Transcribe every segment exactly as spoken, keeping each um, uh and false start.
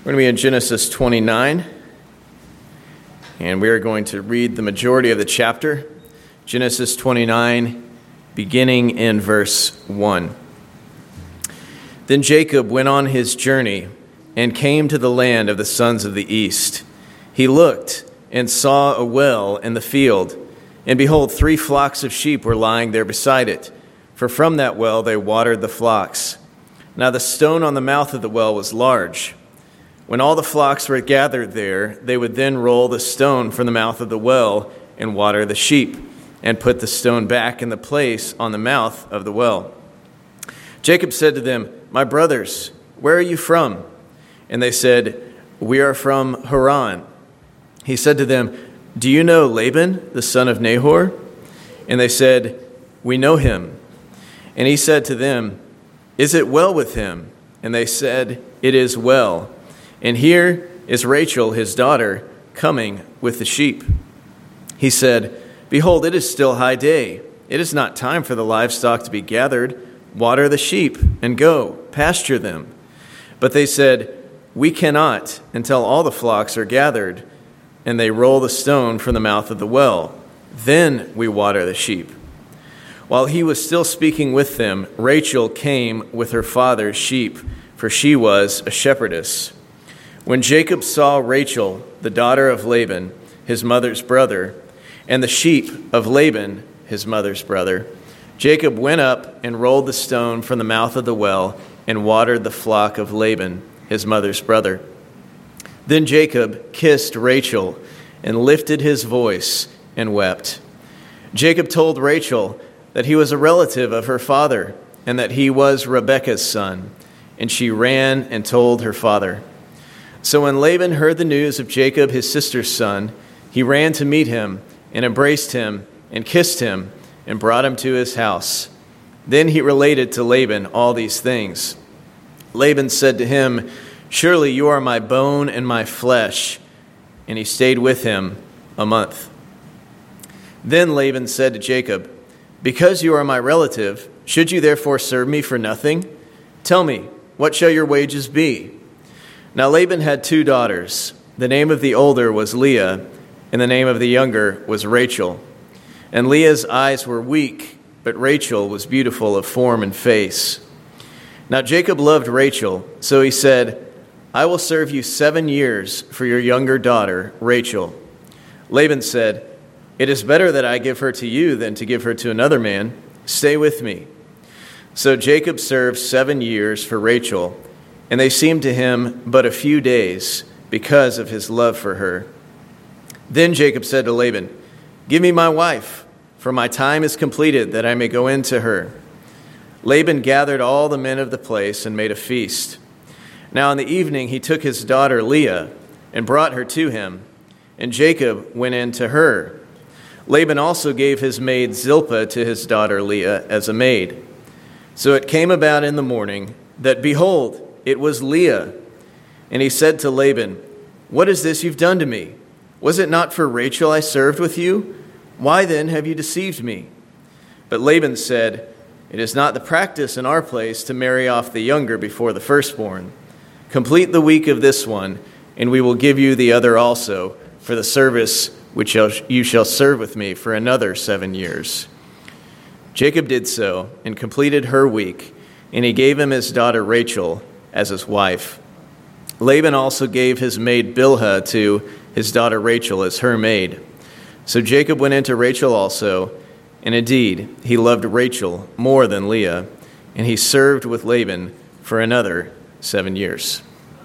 We're going to be in Genesis twenty-nine, and we are going to read the majority of the chapter. Genesis twenty-nine, beginning in verse one. Then Jacob went on his journey and came to the land of the sons of the east. He looked and saw a well in the field, and behold, three flocks of sheep were lying there beside it, for from that well they watered the flocks. Now the stone on the mouth of the well was large. When all the flocks were gathered there, they would then roll the stone from the mouth of the well and water the sheep, and put the stone back in the place on the mouth of the well. Jacob said to them, "My brothers, where are you from?" And they said, "We are from Haran." He said to them, "Do you know Laban, the son of Nahor?" And they said, "We know him." And he said to them, "Is it well with him?" And they said, "It is well. And here is Rachel, his daughter, coming with the sheep." He said, "Behold, it is still high day. It is not time for the livestock to be gathered. Water the sheep and go, pasture them." But they said, "We cannot until all the flocks are gathered." And they roll the stone from the mouth of the well. Then we water the sheep. While he was still speaking with them, Rachel came with her father's sheep, for she was a shepherdess. When Jacob saw Rachel, the daughter of Laban, his mother's brother, and the sheep of Laban, his mother's brother, Jacob went up and rolled the stone from the mouth of the well and watered the flock of Laban, his mother's brother. Then Jacob kissed Rachel and lifted his voice and wept. Jacob told Rachel that he was a relative of her father and that he was Rebekah's son, and she ran and told her father. So when Laban heard the news of Jacob, his sister's son, he ran to meet him and embraced him and kissed him and brought him to his house. Then he related to Laban all these things. Laban said to him, "Surely you are my bone and my flesh." And he stayed with him a month. Then Laban said to Jacob, "Because you are my relative, should you therefore serve me for nothing? Tell me, what shall your wages be?" Now Laban had two daughters. The name of the older was Leah, and the name of the younger was Rachel. And Leah's eyes were weak, but Rachel was beautiful of form and face. Now Jacob loved Rachel, so he said, "I will serve you seven years for your younger daughter, Rachel." Laban said, "It is better that I give her to you than to give her to another man. Stay with me." So Jacob served seven years for Rachel, and they seemed to him but a few days because of his love for her. Then Jacob said to Laban, "Give me my wife, for my time is completed that I may go in to her." Laban gathered all the men of the place and made a feast. Now in the evening he took his daughter Leah and brought her to him, and Jacob went in to her. Laban also gave his maid Zilpah to his daughter Leah as a maid. So it came about in the morning that, behold, it was Leah. And he said to Laban, "What is this you've done to me? Was it not for Rachel I served with you? Why then have you deceived me?" But Laban said, "It is not the practice in our place to marry off the younger before the firstborn. Complete the week of this one, and we will give you the other also for the service which you shall serve with me for another seven years." Jacob did so and completed her week, and he gave him his daughter Rachel as his wife. Laban also gave his maid Bilhah to his daughter Rachel as her maid. So Jacob went into Rachel also, and indeed he loved Rachel more than Leah, and he served with Laban for another seven years.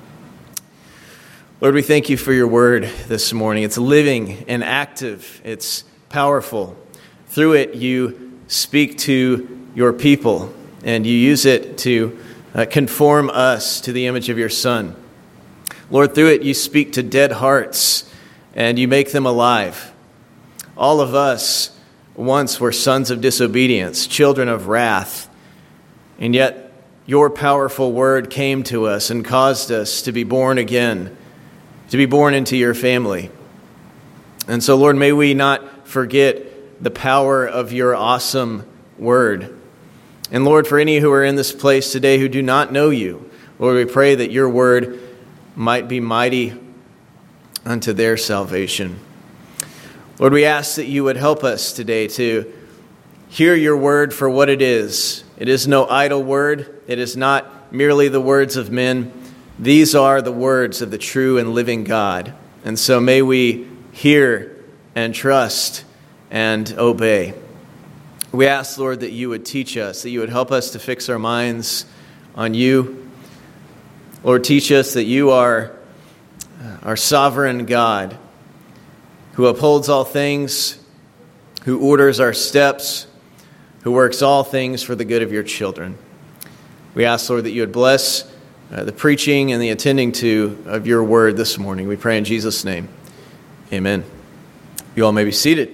Lord, we thank you for your word this morning. It's living and active. It's powerful. Through it, you speak to your people, and you use it to uh, conform us to the image of your Son. Lord, through it, you speak to dead hearts, and you make them alive. All of us once were sons of disobedience, children of wrath, and yet your powerful word came to us and caused us to be born again, to be born into your family. And so, Lord, may we not forget the power of your awesome word. And Lord, for any who are in this place today who do not know you, Lord, we pray that your word might be mighty unto their salvation. Lord, we ask that you would help us today to hear your word for what it is. It is no idle word. It is not merely the words of men. These are the words of the true and living God. And so may we hear and trust and obey. We ask, Lord, that you would teach us, that you would help us to fix our minds on you. Lord, teach us that you are our sovereign God, who upholds all things, who orders our steps, who works all things for the good of your children. We ask, Lord, that you would bless uh, the preaching and the attending to of your word this morning. We pray in Jesus' name. Amen. You all may be seated.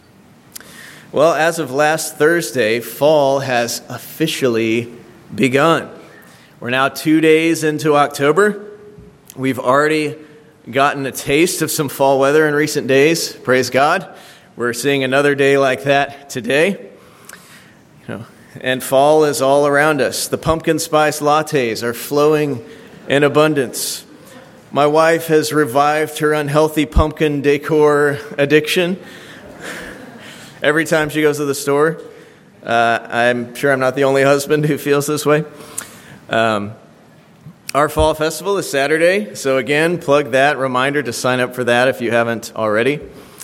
Well, as of last Thursday, fall has officially begun. We're now two days into October. We've already gotten a taste of some fall weather in recent days. Praise God. We're seeing another day like that today. You know, and fall is all around us. The pumpkin spice lattes are flowing in abundance. My wife has revived her unhealthy pumpkin decor addiction. Every time she goes to the store, uh, I'm sure I'm not the only husband who feels this way. Um, our fall festival is Saturday, so again, plug that. Reminder to sign up for that if you haven't already.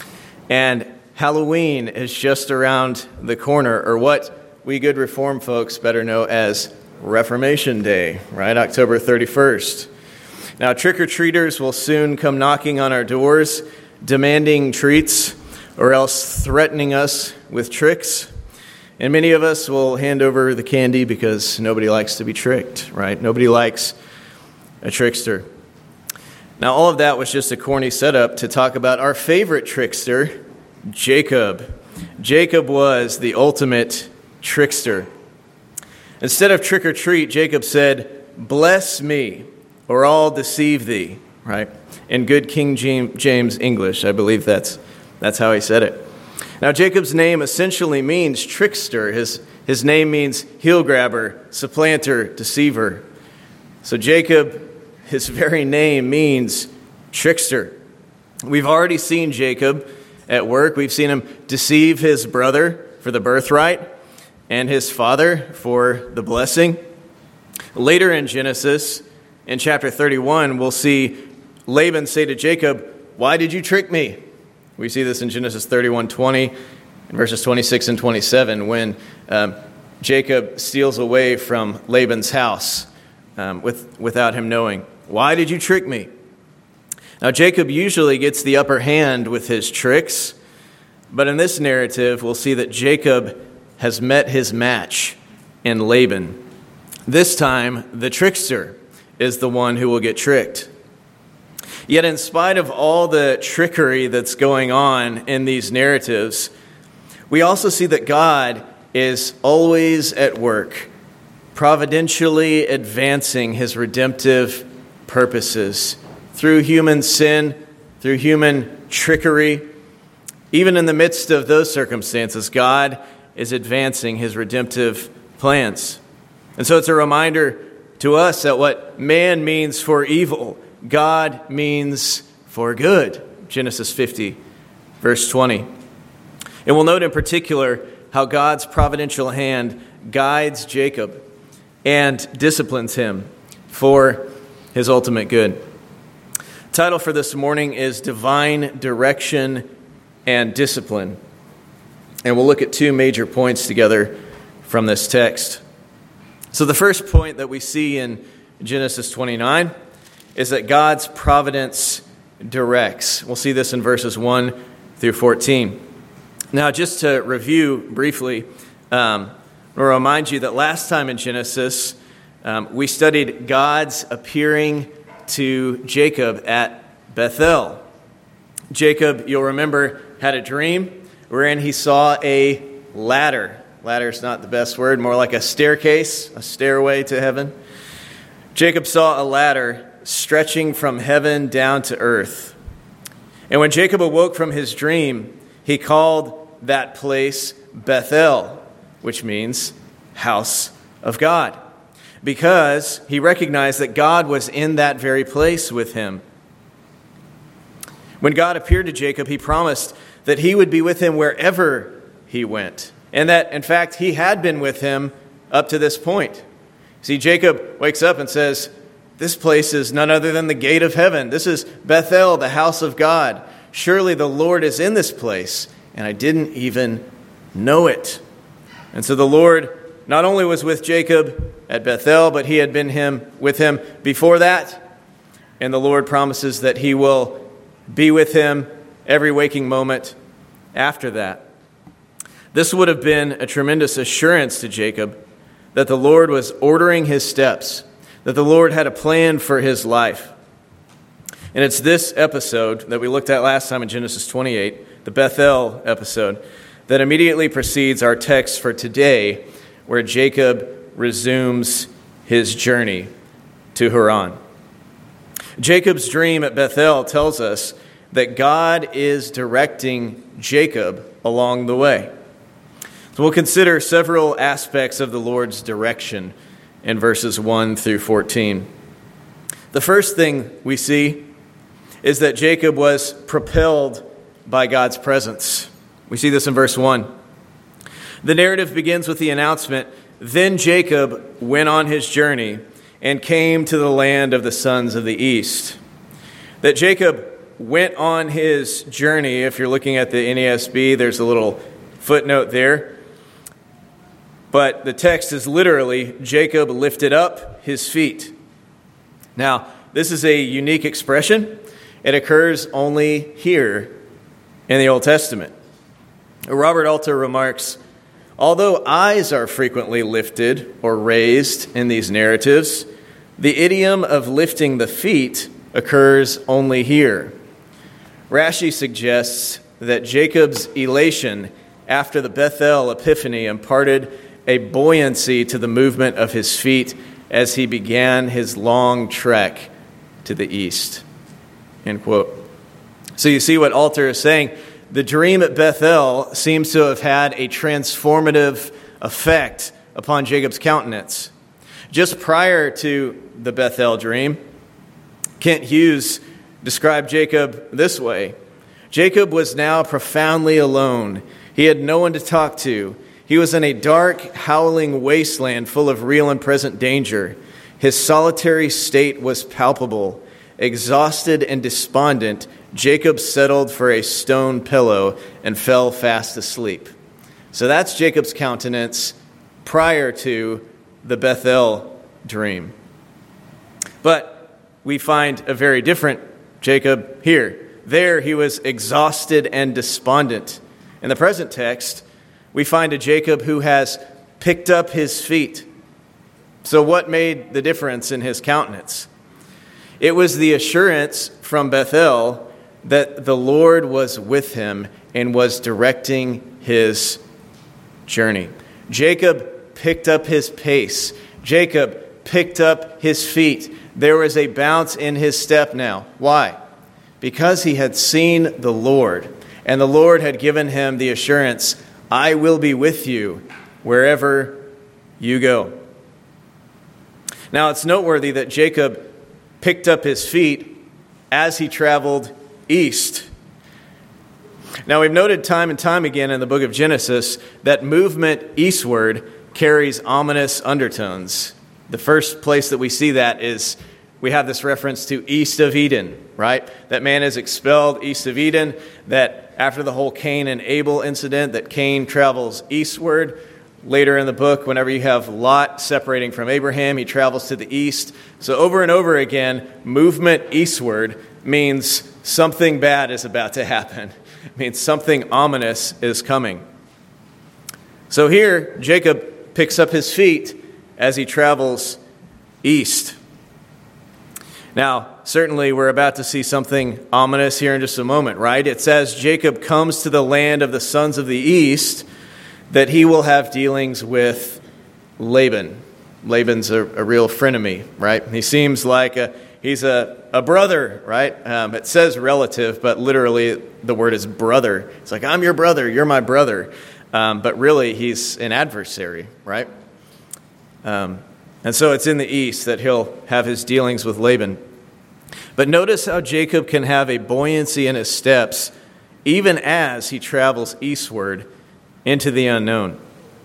And Halloween is just around the corner, or what we good Reform folks better know as Reformation Day, right? October thirty-first. Now, trick-or-treaters will soon come knocking on our doors, demanding treats, or else threatening us with tricks. And many of us will hand over the candy because nobody likes to be tricked, right? Nobody likes a trickster. Now, all of that was just a corny setup to talk about our favorite trickster, Jacob. Jacob was the ultimate trickster. Instead of trick or treat, Jacob said, "Bless me, or I'll deceive thee," right? In good King James English, I believe that's That's how he said it. Now, Jacob's name essentially means trickster. His, his name means heel grabber, supplanter, deceiver. So Jacob, his very name means trickster. We've already seen Jacob at work. We've seen him deceive his brother for the birthright and his father for the blessing. Later in Genesis, in chapter thirty-one, we'll see Laban say to Jacob, "Why did you trick me?" We see this in Genesis thirty-one twenty, and verses twenty-six and twenty-seven, when um, Jacob steals away from Laban's house um, with, without him knowing. "Why did you trick me?" Now, Jacob usually gets the upper hand with his tricks, but in this narrative, we'll see that Jacob has met his match in Laban. This time, the trickster is the one who will get tricked. Yet in spite of all the trickery that's going on in these narratives, we also see that God is always at work, providentially advancing his redemptive purposes through human sin, through human trickery. Even in the midst of those circumstances, God is advancing his redemptive plans. And so it's a reminder to us that what man means for evil, God means for good. Genesis fifty, verse twenty. And we'll note in particular how God's providential hand guides Jacob and disciplines him for his ultimate good. Title for this morning is Divine Direction and Discipline. And we'll look at two major points together from this text. So the first point that we see in Genesis twenty-nine is that God's providence directs. We'll see this in verses one through fourteen. Now, just to review briefly, um, I'll remind you that last time in Genesis, um, we studied God's appearing to Jacob at Bethel. Jacob, you'll remember, had a dream wherein he saw a ladder. Ladder's not the best word, more like a staircase, a stairway to heaven. Jacob saw a ladder stretching from heaven down to earth. And when Jacob awoke from his dream, he called that place Bethel, which means house of God. because he recognized that God was in that very place with him. When God appeared to Jacob, he promised that he would be with him wherever he went, and that, in fact, he had been with him up to this point. See, Jacob wakes up and says, "This place is none other than the gate of heaven. This is Bethel, the house of God. Surely the Lord is in this place, and I didn't even know it." And so the Lord not only was with Jacob at Bethel, but he had been him with him before that. And the Lord promises that he will be with him every waking moment after that. This would have been a tremendous assurance to Jacob that the Lord was ordering his steps, that the Lord had a plan for his life. And it's this episode that we looked at last time in Genesis twenty-eight, the Bethel episode, that immediately precedes our text for today, where Jacob resumes his journey to Haran. Jacob's dream at Bethel tells us that God is directing Jacob along the way. So we'll consider several aspects of the Lord's direction in verses one through fourteen. The first thing we see is that Jacob was propelled by God's presence. We see this in verse one. The narrative begins with the announcement, "Then Jacob went on his journey and came to the land of the sons of the east." That Jacob went on his journey, if you're looking at the N A S B, there's a little footnote there. But the text is literally, Jacob lifted up his feet. Now, this is a unique expression. It occurs only here in the Old Testament. Robert Alter remarks, although eyes are frequently lifted or raised in these narratives, the idiom of lifting the feet occurs only here. Rashi suggests that Jacob's elation after the Bethel epiphany imparted a buoyancy to the movement of his feet as he began his long trek to the east. End quote. So you see what Alter is saying. The dream at Bethel seems to have had a transformative effect upon Jacob's countenance. Just prior to the Bethel dream, Kent Hughes described Jacob this way. Jacob was now profoundly alone. He had no one to talk to. He was in a dark, howling wasteland full of real and present danger. His solitary state was palpable. Exhausted and despondent, Jacob settled for a stone pillow and fell fast asleep. So that's Jacob's countenance prior to the Bethel dream. But we find a very different Jacob here. There he was exhausted and despondent. In the present text, we find a Jacob who has picked up his feet. So what made the difference in his countenance? It was the assurance from Bethel that the Lord was with him and was directing his journey. Jacob picked up his pace. Jacob picked up his feet. There was a bounce in his step now. Why? Because he had seen the Lord, and the Lord had given him the assurance, I will be with you wherever you go. Now, it's noteworthy that Jacob picked up his feet as he traveled east. Now, we've noted time and time again in the book of Genesis that movement eastward carries ominous undertones. The first place that we see that is we have this reference to east of Eden, right? That man is expelled east of Eden, that after the whole Cain and Abel incident, that Cain travels eastward. Later in the book, whenever you have Lot separating from Abraham, he travels to the east. So over and over again, movement eastward means something bad is about to happen. It means something ominous is coming. So here, Jacob picks up his feet as he travels east. Now, certainly we're about to see something ominous here in just a moment, right? It says Jacob comes to the land of the sons of the east, that he will have dealings with Laban. Laban's a, a real frenemy, right? He seems like a, he's a, a brother, right? Um, it says relative, but literally the word is brother. It's like, I'm your brother, you're my brother. Um, but really, he's an adversary, right? Um, And so it's in the east that he'll have his dealings with Laban. But notice how Jacob can have a buoyancy in his steps even as he travels eastward into the unknown.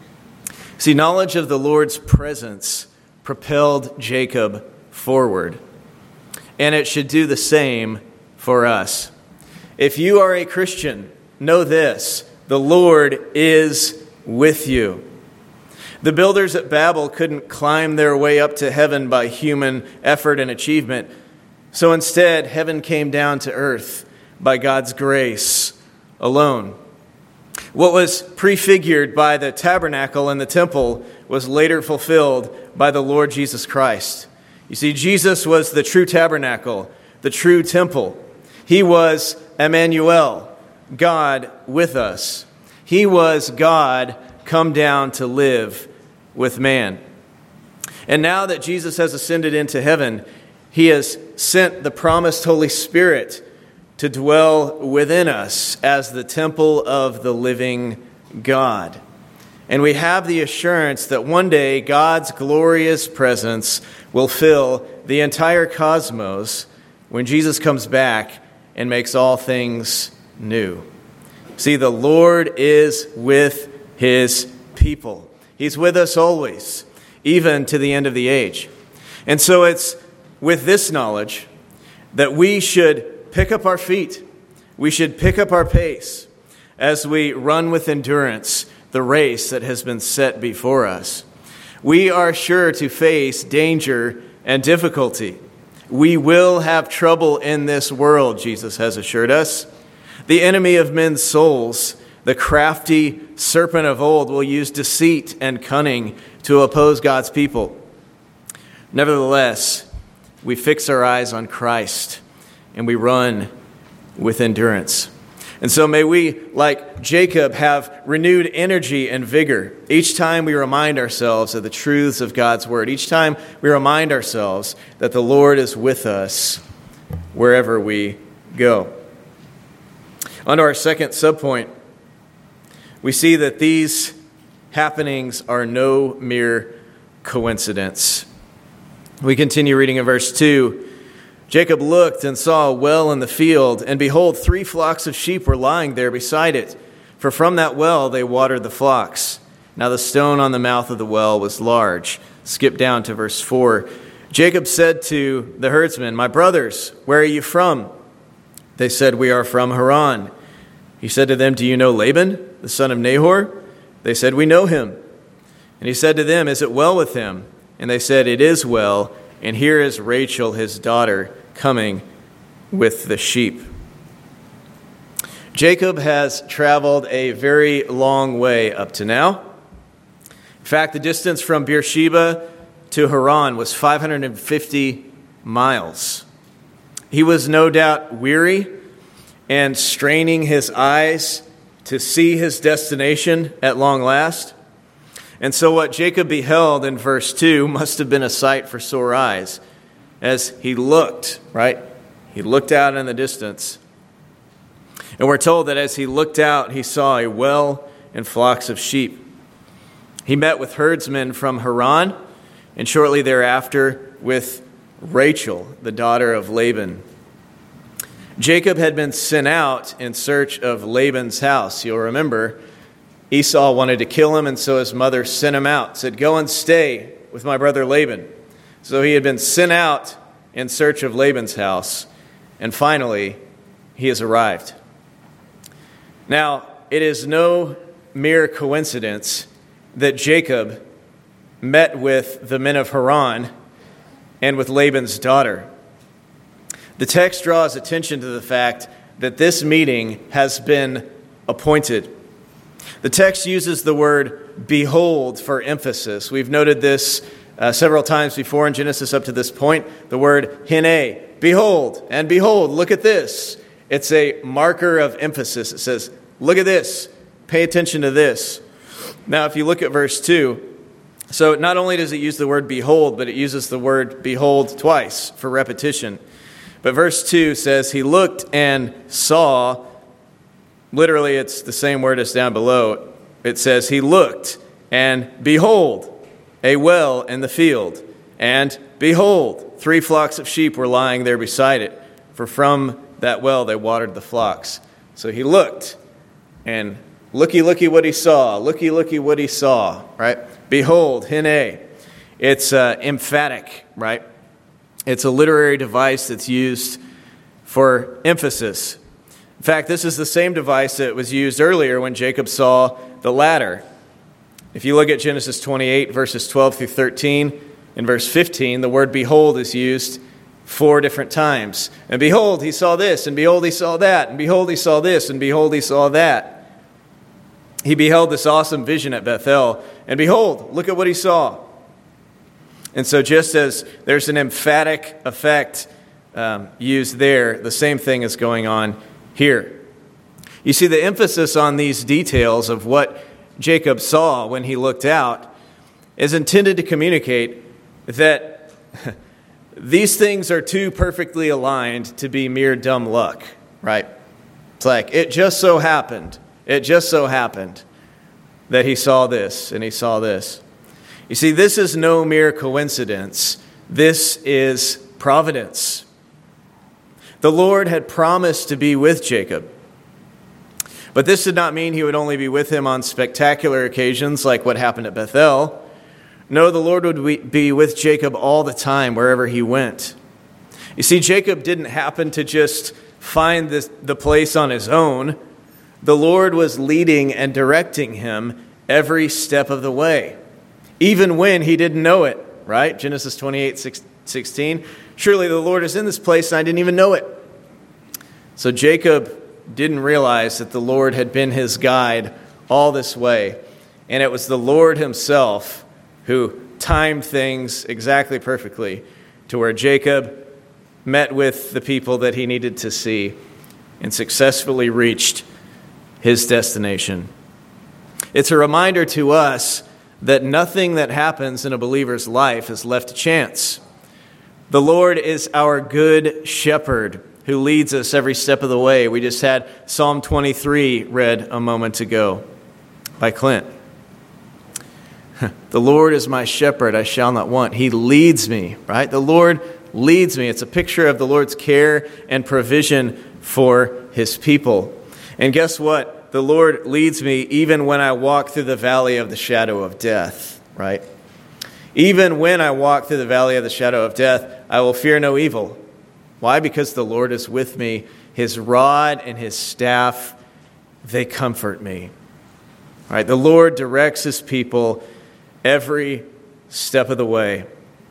See, knowledge of the Lord's presence propelled Jacob forward, and it should do the same for us. If you are a Christian, know this: the Lord is with you. The builders at Babel couldn't climb their way up to heaven by human effort and achievement. So instead, heaven came down to earth by God's grace alone. What was prefigured by the tabernacle and the temple was later fulfilled by the Lord Jesus Christ. You see, Jesus was the true tabernacle, the true temple. He was Emmanuel, God with us. He was God come down to live with man. And now that Jesus has ascended into heaven, he has sent the promised Holy Spirit to dwell within us as the temple of the living God. And we have the assurance that one day God's glorious presence will fill the entire cosmos when Jesus comes back and makes all things new. See, the Lord is with his people. He's with us always, even to the end of the age. And so it's with this knowledge that we should pick up our feet. We should pick up our pace as we run with endurance the race that has been set before us. We are sure to face danger and difficulty. We will have trouble in this world, Jesus has assured us. The enemy of men's souls, the crafty serpent of old, will use deceit and cunning to oppose God's people. Nevertheless, we fix our eyes on Christ and we run with endurance. And so may we, like Jacob, have renewed energy and vigor each time we remind ourselves of the truths of God's word. Each time we remind ourselves that the Lord is with us wherever we go. On to our second subpoint, we see that these happenings are no mere coincidence. We continue reading in verse two. Jacob looked and saw a well in the field, and behold, three flocks of sheep were lying there beside it. For from that well they watered the flocks. Now the stone on the mouth of the well was large. Skip down to verse four. Jacob said to the herdsmen, "My brothers, where are you from?" They said, "We are from Haran." He said to them, "Do you know Laban, the son of Nahor?" They said, "We know him." And he said to them, "Is it well with him?" And they said, "It is well. And here is Rachel, his daughter, coming with the sheep." Jacob has traveled a very long way up to now. In fact, the distance from Beersheba to Haran was five hundred fifty miles. He was no doubt weary and straining his eyes to see his destination at long last. And so what Jacob beheld in verse two must have been a sight for sore eyes as he looked, right? He looked out in the distance. And we're told that as he looked out, he saw a well and flocks of sheep. He met with herdsmen from Haran, and shortly thereafter with Rachel, the daughter of Laban. Jacob had been sent out in search of Laban's house. You'll remember Esau wanted to kill him, and so his mother sent him out, said, "Go and stay with my brother Laban." So he had been sent out in search of Laban's house, and finally he has arrived. Now, it is no mere coincidence that Jacob met with the men of Haran and with Laban's daughter. The text draws attention to the fact that this meeting has been appointed. The text uses the word behold for emphasis. We've noted this uh, several times before in Genesis up to this point. The word hine, behold, and behold, look at this. It's a marker of emphasis. It says, look at this, pay attention to this. Now, if you look at verse two, so not only does it use the word behold, but it uses the word behold twice for repetition. But verse two says, he looked and saw. Literally, it's the same word as down below. It says, he looked and behold, a well in the field, And behold, three flocks of sheep were lying there beside it, for from that well they watered the flocks. So he looked, and looky, looky what he saw. Looky, looky what he saw, right? Behold, hine. It's uh, emphatic, right? It's a literary device that's used for emphasis. In fact, this is the same device that was used earlier when Jacob saw the ladder. If you look at Genesis twenty-eight, verses twelve through thirteen, in verse fifteen, the word behold is used four different times. And behold, he saw this, and behold, he saw that, and behold, he saw this, and behold, he saw that. He beheld this awesome vision at Bethel, and behold, look at what he saw. And so just as there's an emphatic effect um, used there, the same thing is going on here. You see, the emphasis on these details of what Jacob saw when he looked out is intended to communicate that these things are too perfectly aligned to be mere dumb luck, right? It's like, it just so happened, it just so happened that he saw this and he saw this. You see, this is no mere coincidence. This is providence. The Lord had promised to be with Jacob. But this did not mean he would only be with him on spectacular occasions like what happened at Bethel. No, the Lord would be with Jacob all the time, wherever he went. You see, Jacob didn't happen to just find this, the place on his own. The Lord was leading and directing him every step of the way, even when he didn't know it, right? Genesis twenty-eight, sixteen. Surely the Lord is in this place, and I didn't even know it. So Jacob didn't realize that the Lord had been his guide all this way. And it was the Lord himself who timed things exactly perfectly to where Jacob met with the people that he needed to see and successfully reached his destination. It's a reminder to us that nothing that happens in a believer's life is left to chance. The Lord is our good shepherd who leads us every step of the way. We just had Psalm twenty-three read a moment ago by Clint. The Lord is my shepherd, I shall not want. He leads me, right? The Lord leads me. It's a picture of the Lord's care and provision for his people. And guess what? The Lord leads me even when I walk through the valley of the shadow of death, right? Even when I walk through the valley of the shadow of death, I will fear no evil. Why? Because the Lord is with me. His rod and his staff, they comfort me. All right, the Lord directs his people every step of the way.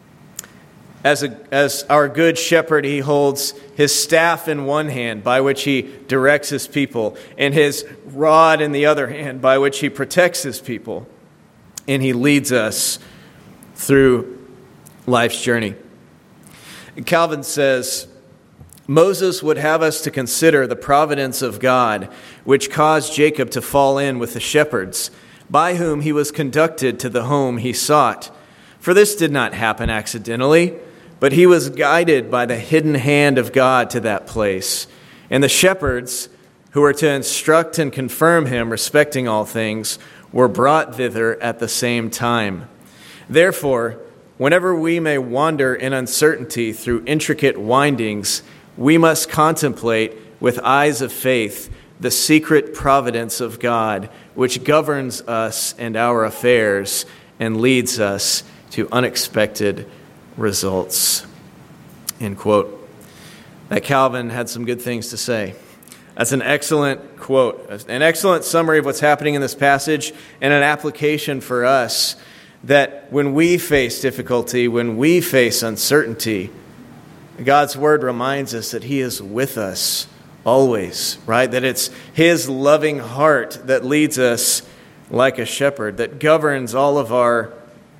As, a, as our good shepherd, he holds his staff in one hand by which he directs his people, and his rod in the other hand by which he protects his people. And he leads us through life's journey. Calvin says, Moses would have us to consider the providence of God, which caused Jacob to fall in with the shepherds, by whom he was conducted to the home he sought. For this did not happen accidentally, but he was guided by the hidden hand of God to that place. And the shepherds, who were to instruct and confirm him respecting all things, were brought thither at the same time. Therefore, whenever we may wander in uncertainty through intricate windings, we must contemplate with eyes of faith the secret providence of God, which governs us and our affairs and leads us to unexpected results. End quote. That Calvin had some good things to say. That's an excellent quote, an excellent summary of what's happening in this passage, and an application for us that when we face difficulty, when we face uncertainty, God's word reminds us that he is with us always, right? That it's his loving heart that leads us like a shepherd, that governs all of our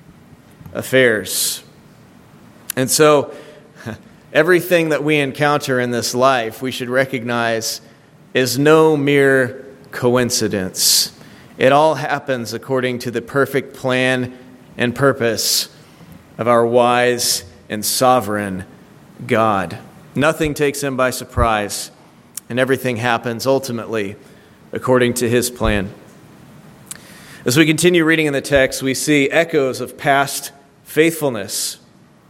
affairs. And so, everything that we encounter in this life, we should recognize is no mere coincidence. It all happens according to the perfect plan and purpose of our wise and sovereign God. Nothing takes him by surprise, and everything happens ultimately according to his plan. As we continue reading in the text, we see echoes of past faithfulness.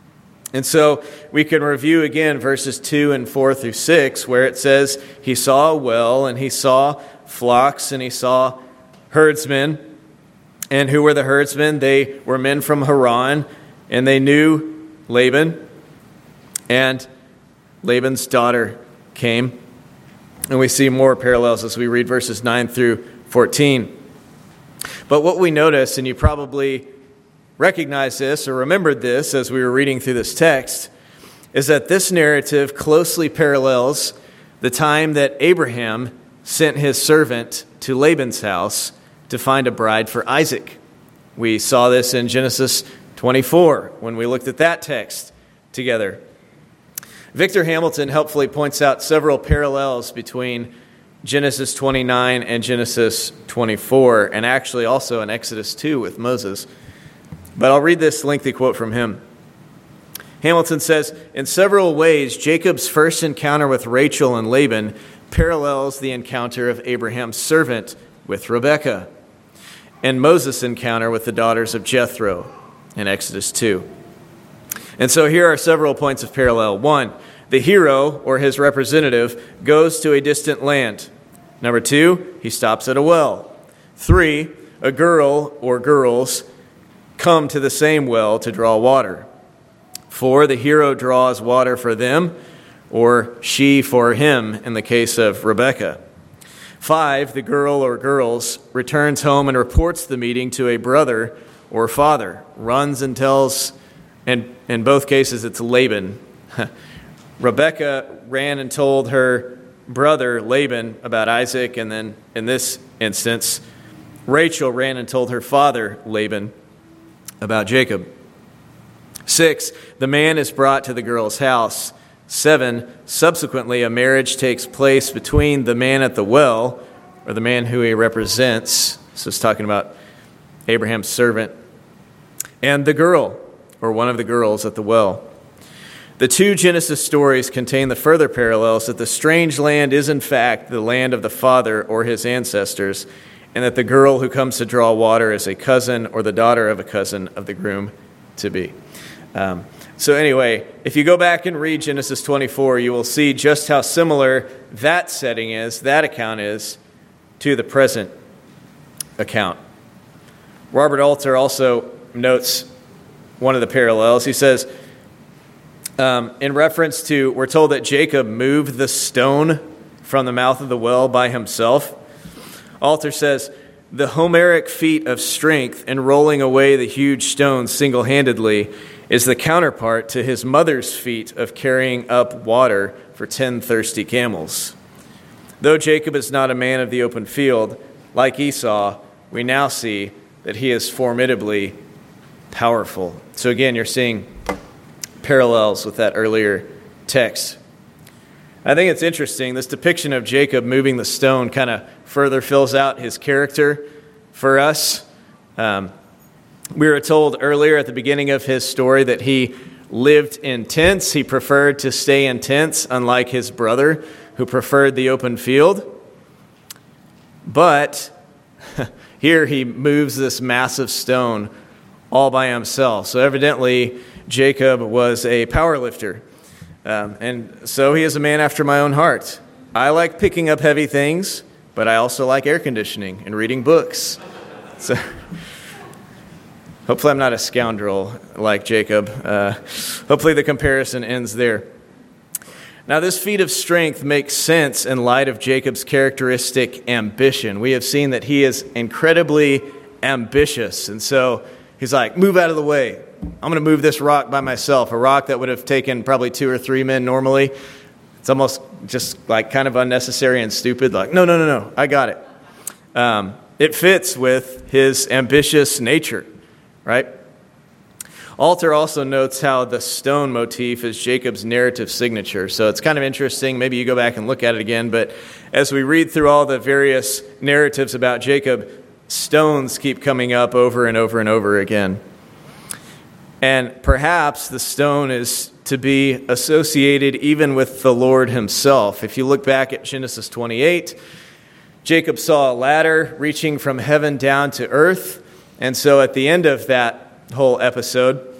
And so we can review again verses two and four through six, where it says he saw a well, and he saw flocks, and he saw herdsmen. And who were the herdsmen? They were men from Haran, and they knew Laban. And Laban's daughter came. And we see more parallels as we read verses nine through fourteen. But what we notice, and you probably recognize this or remembered this as we were reading through this text, is that this narrative closely parallels the time that Abraham sent his servant to Laban's house to find a bride for Isaac. We saw this in Genesis twenty-four when we looked at that text together. Victor Hamilton helpfully points out several parallels between Genesis twenty-nine and Genesis twenty-four, and actually also in Exodus two with Moses. But I'll read this lengthy quote from him. Hamilton says, "In several ways, Jacob's first encounter with Rachel and Laban parallels the encounter of Abraham's servant with Rebekah and Moses' encounter with the daughters of Jethro in Exodus two. And so here are several points of parallel. One, the hero, or his representative, goes to a distant land. Number two, he stops at a well. Three, a girl or girls come to the same well to draw water. Four, the hero draws water for them, or she for him in the case of Rebekah. Five, the girl or girls returns home and reports the meeting to a brother or father, runs and tells, and in both cases it's Laban. Rebekah ran and told her brother Laban about Isaac, and then in this instance, Rachel ran and told her father Laban about Jacob. Six, the man is brought to the girl's house. Seven, subsequently a marriage takes place between the man at the well, or the man who he represents, so it's talking about Abraham's servant, and the girl, or one of the girls at the well. The two Genesis stories contain the further parallels that the strange land is in fact the land of the father or his ancestors, and that the girl who comes to draw water is a cousin or the daughter of a cousin of the groom-to-be. Um, so anyway, if you go back and read Genesis twenty-four, you will see just how similar that setting is, that account is, to the present account. Robert Alter also notes one of the parallels. He says, um, in reference to, we're told that Jacob moved the stone from the mouth of the well by himself. Alter says, the Homeric feat of strength in rolling away the huge stone single-handedly is the counterpart to his mother's feat of carrying up water for ten thirsty camels. Though Jacob is not a man of the open field, like Esau, we now see that he is formidably powerful. So again, you're seeing parallels with that earlier text. I think it's interesting. This depiction of Jacob moving the stone kind of further fills out his character for us. Um, we were told earlier at the beginning of his story that he lived in tents. He preferred to stay in tents, unlike his brother, who preferred the open field. But here he moves this massive stone all by himself. So evidently, Jacob was a power lifter. Um, and so he is a man after my own heart. I like picking up heavy things, but I also like air conditioning and reading books. So hopefully I'm not a scoundrel like Jacob. Uh, hopefully the comparison ends there. Now, this feat of strength makes sense in light of Jacob's characteristic ambition. We have seen that he is incredibly ambitious. And so he's like, move out of the way. I'm going to move this rock by myself, a rock that would have taken probably two or three men normally. It's almost just like kind of unnecessary and stupid. Like, no, no, no, no, I got it. Um, it fits with his ambitious nature, right? Alter also notes how the stone motif is Jacob's narrative signature. So it's kind of interesting. Maybe you go back and look at it again. But as we read through all the various narratives about Jacob, stones keep coming up over and over and over again. And perhaps the stone is to be associated even with the Lord himself. If you look back at Genesis twenty-eight, Jacob saw a ladder reaching from heaven down to earth. And so at the end of that whole episode,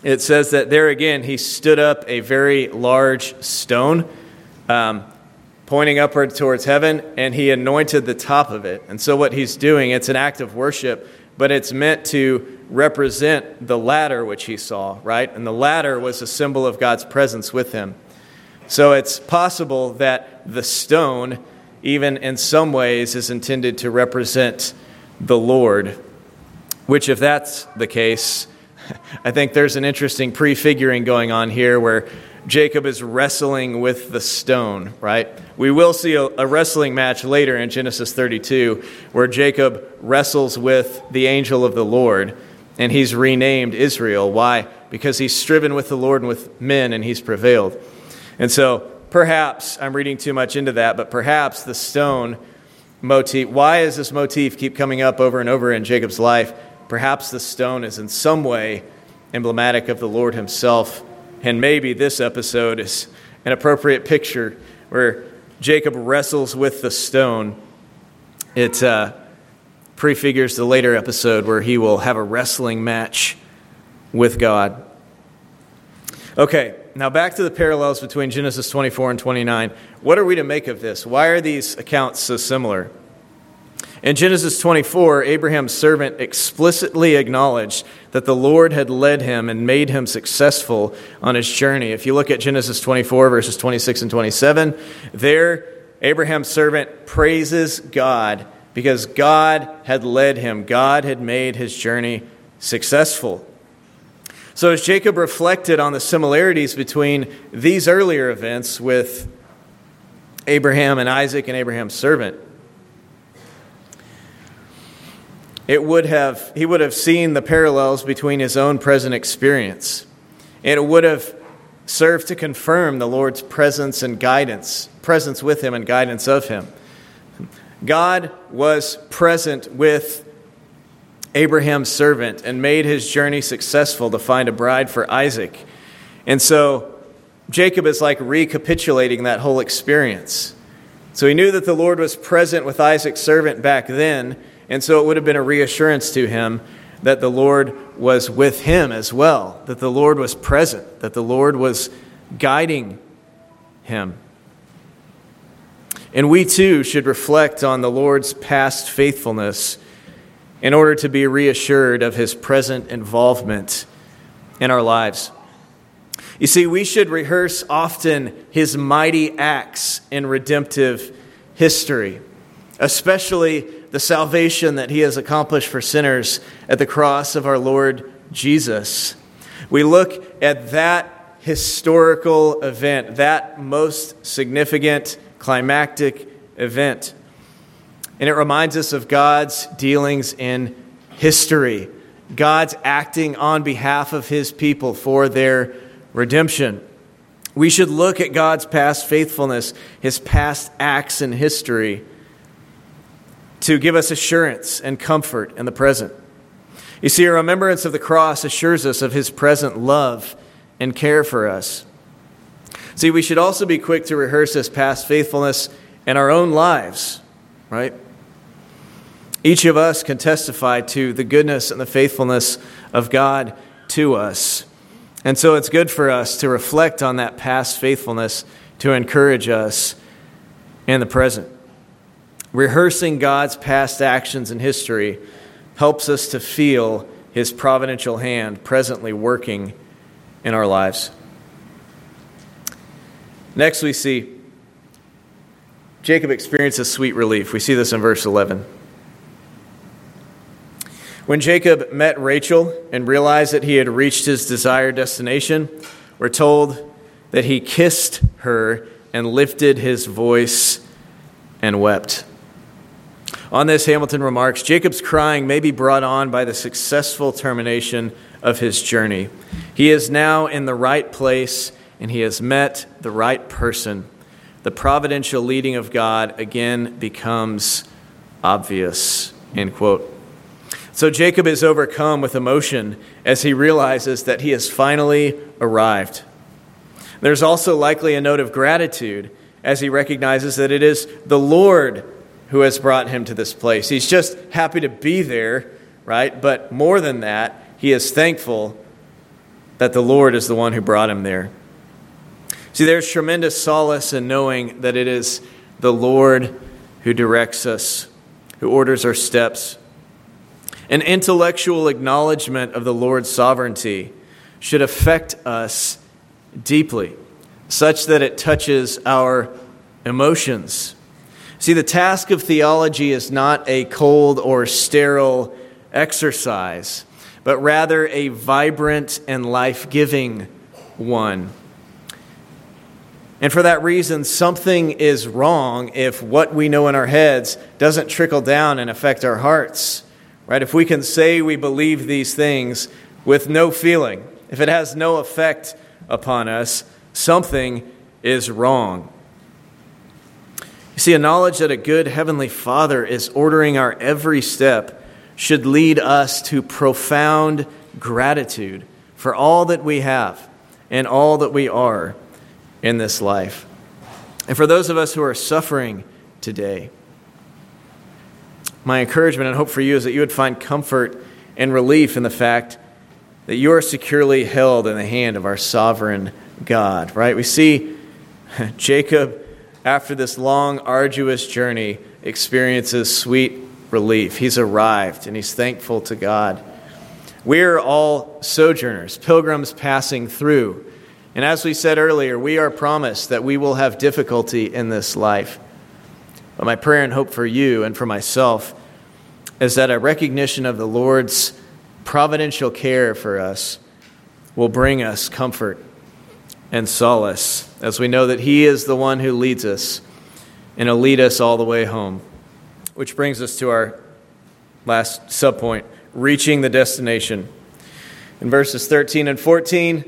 it says that there again he stood up a very large stone, um, pointing upward towards heaven, and he anointed the top of it. And so what he's doing, it's an act of worship, but it's meant to represent the ladder which he saw, right? And the ladder was a symbol of God's presence with him. So it's possible that the stone, even in some ways, is intended to represent the Lord, which if that's the case, I think there's an interesting prefiguring going on here where Jacob is wrestling with the stone, right? We will see a, a wrestling match later in Genesis thirty-two where Jacob wrestles with the angel of the Lord, and he's renamed Israel. Why? Because he's striven with the Lord and with men, and he's prevailed. And so perhaps, I'm reading too much into that, but perhaps the stone motif, why does this motif keep coming up over and over in Jacob's life? Perhaps the stone is in some way emblematic of the Lord himself. And maybe this episode is an appropriate picture where Jacob wrestles with the stone. It uh, prefigures the later episode where he will have a wrestling match with God. Okay, now back to the parallels between Genesis twenty-four and twenty-nine. What are we to make of this? Why are these accounts so similar? In Genesis twenty-four, Abraham's servant explicitly acknowledged that the Lord had led him and made him successful on his journey. If you look at Genesis twenty-four, verses twenty-six and twenty-seven, there Abraham's servant praises God because God had led him. God had made his journey successful. So as Jacob reflected on the similarities between these earlier events with Abraham and Isaac and Abraham's servant, It would have he would have seen the parallels between his own present experience. And it would have served to confirm the Lord's presence and guidance, presence with him and guidance of him. God was present with Abraham's servant and made his journey successful to find a bride for Isaac. And so Jacob is like recapitulating that whole experience. So he knew that the Lord was present with Isaac's servant back then, and so it would have been a reassurance to him that the Lord was with him as well, that the Lord was present, that the Lord was guiding him. And we too should reflect on the Lord's past faithfulness in order to be reassured of his present involvement in our lives. You see, we should rehearse often his mighty acts in redemptive history, especially the salvation that he has accomplished for sinners at the cross of our Lord Jesus. We look at that historical event, that most significant climactic event, and it reminds us of God's dealings in history, God's acting on behalf of his people for their redemption. We should look at God's past faithfulness, his past acts in history, to give us assurance and comfort in the present. You see, a remembrance of the cross assures us of his present love and care for us. See, we should also be quick to rehearse his past faithfulness in our own lives, right? Each of us can testify to the goodness and the faithfulness of God to us. And so it's good for us to reflect on that past faithfulness to encourage us in the present. Rehearsing God's past actions in history helps us to feel his providential hand presently working in our lives. Next, we see Jacob experiences sweet relief. We see this in verse eleven. When Jacob met Rachel and realized that he had reached his desired destination, we're told that he kissed her and lifted his voice and wept. On this, Hamilton remarks, Jacob's crying may be brought on by the successful termination of his journey. He is now in the right place, and he has met the right person. The providential leading of God again becomes obvious, end quote. So Jacob is overcome with emotion as he realizes that he has finally arrived. There's also likely a note of gratitude as he recognizes that it is the Lord who has brought him to this place. He's just happy to be there, right? But more than that, he is thankful that the Lord is the one who brought him there. See, there's tremendous solace in knowing that it is the Lord who directs us, who orders our steps. An intellectual acknowledgement of the Lord's sovereignty should affect us deeply, such that it touches our emotions. See, the task of theology is not a cold or sterile exercise, but rather a vibrant and life-giving one. And for that reason, something is wrong if what we know in our heads doesn't trickle down and affect our hearts. Right? If we can say we believe these things with no feeling, if it has no effect upon us, something is wrong. You see, a knowledge that a good Heavenly Father is ordering our every step should lead us to profound gratitude for all that we have and all that we are in this life. And for those of us who are suffering today, my encouragement and hope for you is that you would find comfort and relief in the fact that you are securely held in the hand of our sovereign God, right? We see Jacob, after this long, arduous journey, experiences sweet relief. He's arrived and he's thankful to God. We're all sojourners, pilgrims passing through. And as we said earlier, we are promised that we will have difficulty in this life. But my prayer and hope for you and for myself is that a recognition of the Lord's providential care for us will bring us comfort and solace as we know that He is the one who leads us and will lead us all the way home. Which brings us to our last subpoint, reaching the destination. In verses thirteen and fourteen,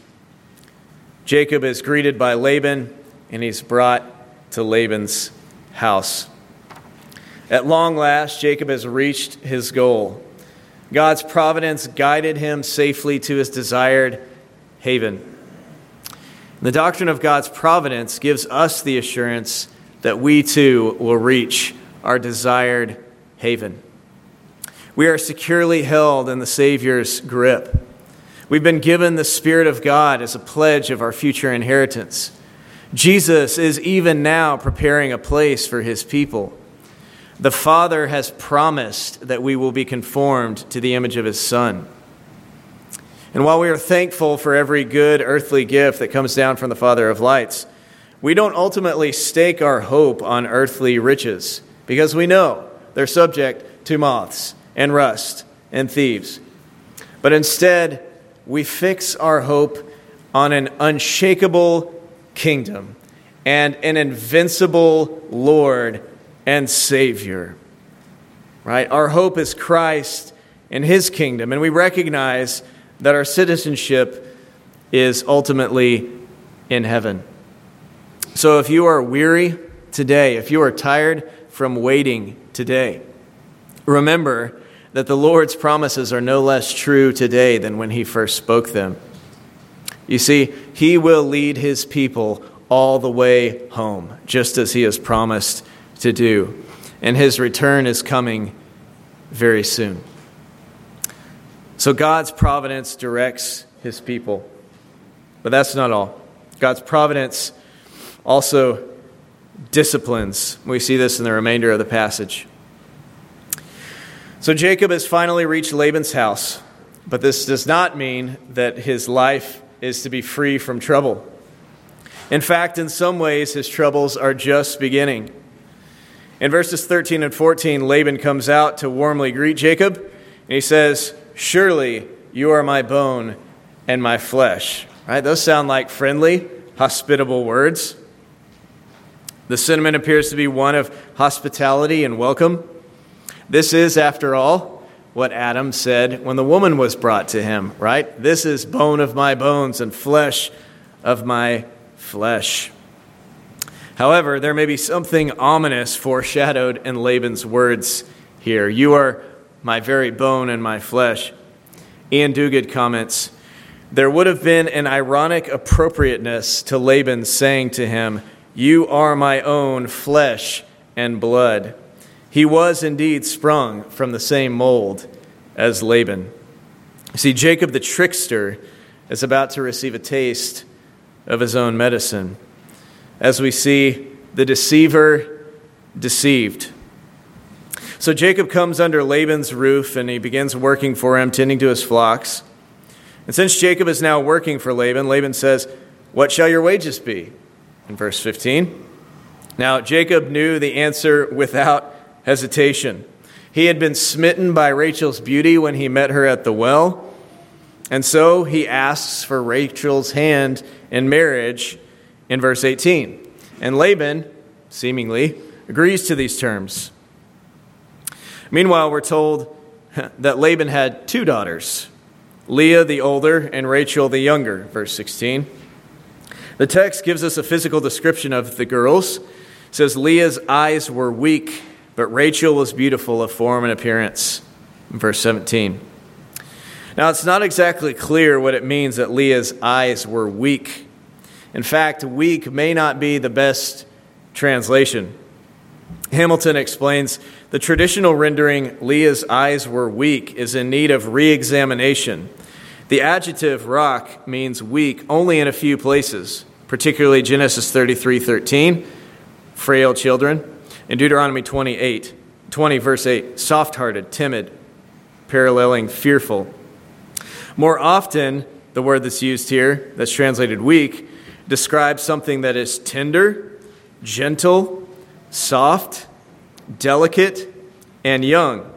Jacob is greeted by Laban and he's brought to Laban's house. At long last, Jacob has reached his goal. God's providence guided him safely to his desired haven. The doctrine of God's providence gives us the assurance that we too will reach our desired haven. We are securely held in the Savior's grip. We've been given the Spirit of God as a pledge of our future inheritance. Jesus is even now preparing a place for His people. The Father has promised that we will be conformed to the image of His Son. And while we are thankful for every good earthly gift that comes down from the Father of lights, we don't ultimately stake our hope on earthly riches because we know they're subject to moths and rust and thieves. But instead, we fix our hope on an unshakable kingdom and an invincible Lord and Savior. Right? Our hope is Christ and His kingdom, and we recognize that our citizenship is ultimately in heaven. So if you are weary today, if you are tired from waiting today, remember that the Lord's promises are no less true today than when He first spoke them. You see, He will lead His people all the way home, just as He has promised to do. And His return is coming very soon. So God's providence directs His people. But that's not all. God's providence also disciplines. We see this in the remainder of the passage. So Jacob has finally reached Laban's house, but this does not mean that his life is to be free from trouble. In fact, in some ways, his troubles are just beginning. In verses thirteen and fourteen, Laban comes out to warmly greet Jacob, and he says, "Surely you are my bone and my flesh." Right? Those sound like friendly, hospitable words. The sentiment appears to be one of hospitality and welcome. This is, after all, what Adam said when the woman was brought to him, right? This is bone of my bones and flesh of my flesh. However, there may be something ominous foreshadowed in Laban's words here. You are my very bone and my flesh. Ian Duguid comments, there would have been an ironic appropriateness to Laban saying to him, "You are my own flesh and blood." He was indeed sprung from the same mold as Laban. See, Jacob the trickster is about to receive a taste of his own medicine. As we see, the deceiver deceived. So Jacob comes under Laban's roof and he begins working for him, tending to his flocks. And since Jacob is now working for Laban, Laban says, "What shall your wages be?" In verse fifteen. Now Jacob knew the answer without hesitation. He had been smitten by Rachel's beauty when he met her at the well. And so he asks for Rachel's hand in marriage in verse eighteen. And Laban, seemingly, agrees to these terms. Meanwhile, we're told that Laban had two daughters, Leah the older and Rachel the younger, verse sixteen. The text gives us a physical description of the girls. It says Leah's eyes were weak, but Rachel was beautiful of form and appearance, verse seventeen. Now, it's not exactly clear what it means that Leah's eyes were weak. In fact, weak may not be the best translation. Hamilton explains, the traditional rendering, Leah's eyes were weak, is in need of re-examination. The adjective rock means weak only in a few places, particularly Genesis thirty-three thirteen, frail children, and Deuteronomy twenty-eight, twenty verse eight, soft-hearted, timid, paralleling fearful. More often, the word that's used here, that's translated weak, describes something that is tender, gentle, soft, delicate, and young.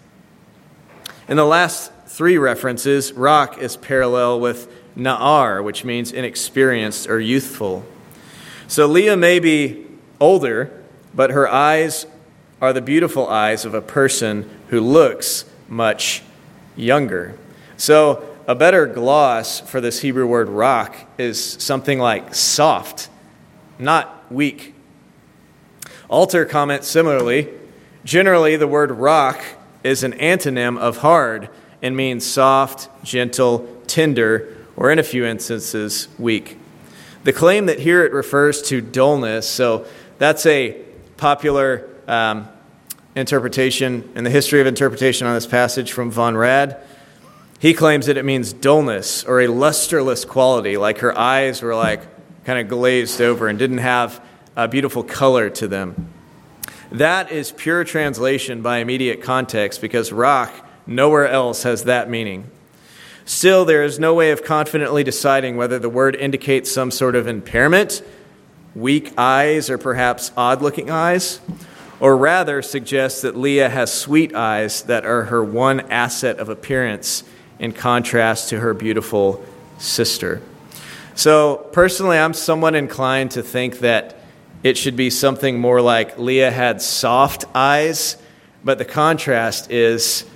In the last three references, rock is parallel with na'ar, which means inexperienced or youthful. So Leah may be older, but her eyes are the beautiful eyes of a person who looks much younger. So a better gloss for this Hebrew word rock is something like soft, not weak. Alter comments similarly. Generally, the word rock is an antonym of hard and means soft, gentle, tender, or in a few instances, weak. The claim that here it refers to dullness, so that's a popular um, interpretation in the history of interpretation on this passage from Von Rad. He claims that it means dullness or a lusterless quality, like her eyes were like kind of glazed over and didn't have a beautiful color to them. That is pure translation by immediate context because rock nowhere else has that meaning. Still, there is no way of confidently deciding whether the word indicates some sort of impairment, weak eyes, or perhaps odd-looking eyes, or rather suggests that Leah has sweet eyes that are her one asset of appearance in contrast to her beautiful sister. So personally, I'm somewhat inclined to think that it should be something more like Leah had soft eyes, but the contrast is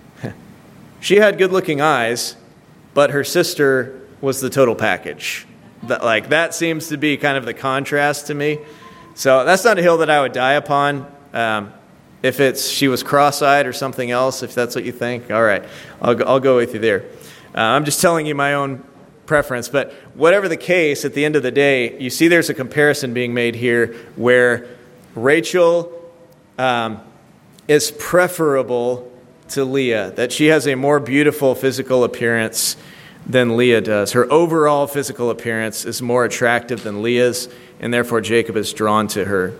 she had good-looking eyes, but her sister was the total package. That, like, that seems to be kind of the contrast to me. So that's not a hill that I would die upon. Um, If it's she was cross-eyed or something else, if that's what you think, all right, I'll go, I'll go with you there. Uh, I'm just telling you my own preference. But whatever the case, at the end of the day, you see there's a comparison being made here where Rachel um, is preferable to Leah, that she has a more beautiful physical appearance than Leah does. Her overall physical appearance is more attractive than Leah's, and therefore Jacob is drawn to her.